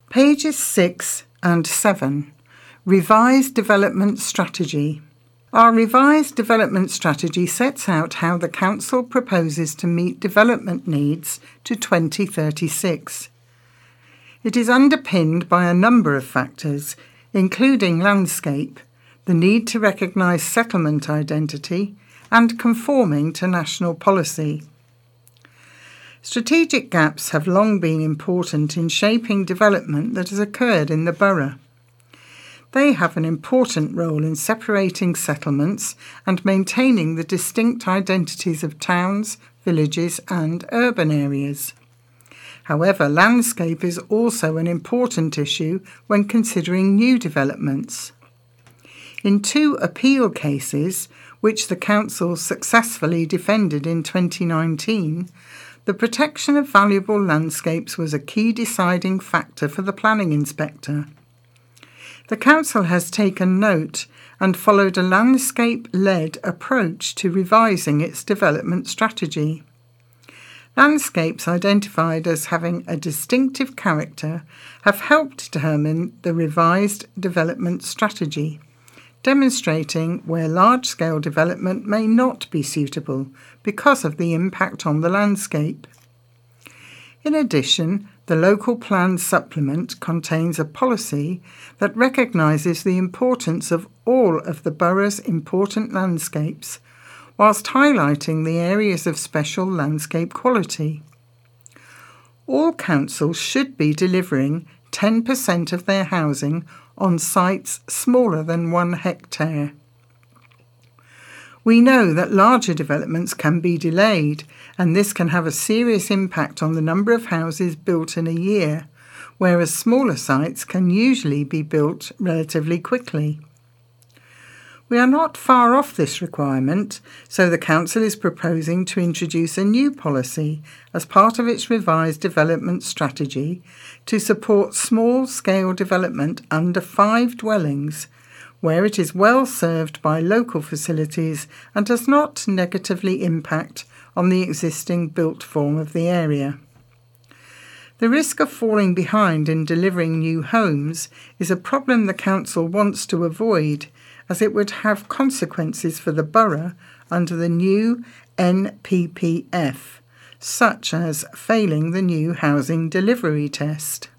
Pages 6 and 7. Revised Development Strategy. Our revised development strategy sets out how the Council proposes to meet development needs to 2036. It is underpinned by a number of factors, including landscape, the need to recognise settlement identity, and conforming to national policy. Strategic gaps have long been important in shaping development that has occurred in the borough. They have an important role in separating settlements and maintaining the distinct identities of towns, villages and urban areas. However, landscape is also an important issue when considering new developments. In 2 appeal cases, which the Council successfully defended in 2019, the protection of valuable landscapes was a key deciding factor for the planning inspector. The Council has taken note and followed a landscape-led approach to revising its development strategy. Landscapes identified as having a distinctive character have helped determine the revised development strategy, demonstrating where large-scale development may not be suitable because of the impact on the landscape. In addition, the Local Plan Supplement contains a policy that recognises the importance of all of the borough's important landscapes, whilst highlighting the areas of special landscape quality. All councils should be delivering 10% of their housing on sites smaller than 1 hectare. We know that larger developments can be delayed, and this can have a serious impact on the number of houses built in a year, whereas smaller sites can usually be built relatively quickly. We are not far off this requirement, so the Council is proposing to introduce a new policy as part of its revised development strategy to support small-scale development under 5 dwellings, where it is well served by local facilities and does not negatively impact on the existing built form of the area. The risk of falling behind in delivering new homes is a problem the Council wants to avoid, as it would have consequences for the borough under the new NPPF, such as failing the new housing delivery test.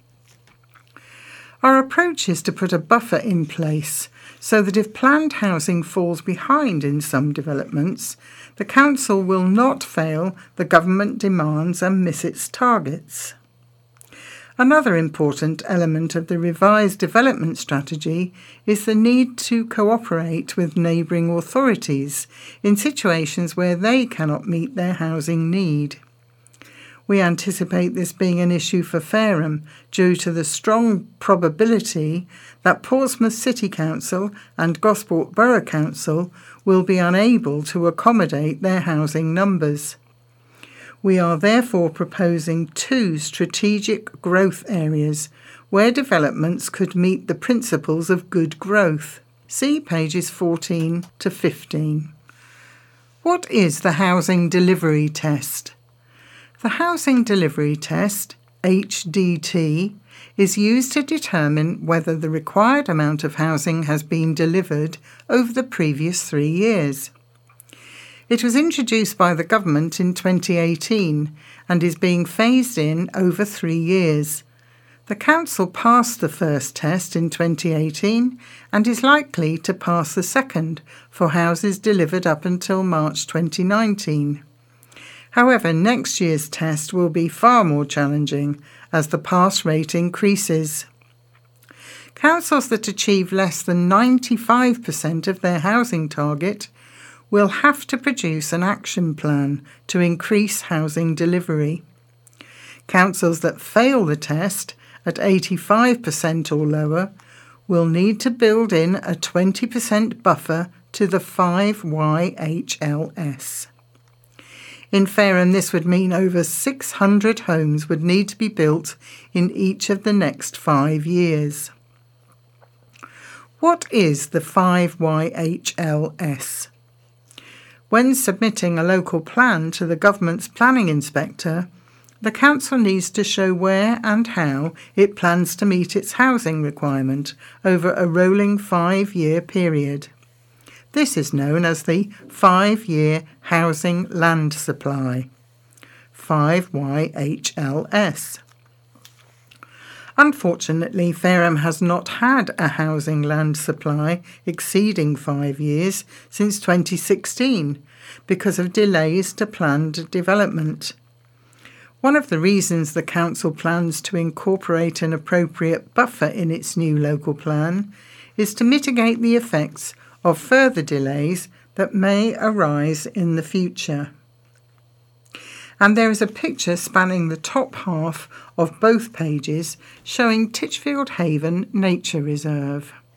Our approach is to put a buffer in place so that if planned housing falls behind in some developments, the Council will not fail the government demands and miss its targets. Another important element of the revised development strategy is the need to cooperate with neighbouring authorities in situations where they cannot meet their housing need. We anticipate this being an issue for Fareham due to the strong probability that Portsmouth City Council and Gosport Borough Council will be unable to accommodate their housing numbers. We are therefore proposing 2 strategic growth areas where developments could meet the principles of good growth. See pages 14 to 15. What is the Housing Delivery Test? The Housing Delivery Test, HDT, is used to determine whether the required amount of housing has been delivered over the previous 3 years. It was introduced by the government in 2018 and is being phased in over 3 years. The Council passed the first test in 2018 and is likely to pass the second for houses delivered up until March 2019. However, next year's test will be far more challenging as the pass rate increases. Councils that achieve less than 95% of their housing target will have to produce an action plan to increase housing delivery. Councils that fail the test at 85% or lower will need to build in a 20% buffer to the 5YHLS. In Fareham, this would mean over 600 homes would need to be built in each of the next 5 years. What is the 5YHLS? When submitting a local plan to the government's planning inspector, The council needs to show where and how it plans to meet its housing requirement over a rolling 5-year period. This is known as the 5-year Housing Land Supply, 5YHLS. Unfortunately, Fareham has not had a housing land supply exceeding 5 years since 2016 because of delays to planned development. One of the reasons the council plans to incorporate an appropriate buffer in its new local plan is to mitigate the effects of further delays that may arise in the future. And there is a picture spanning the top half of both pages showing Titchfield Haven Nature Reserve.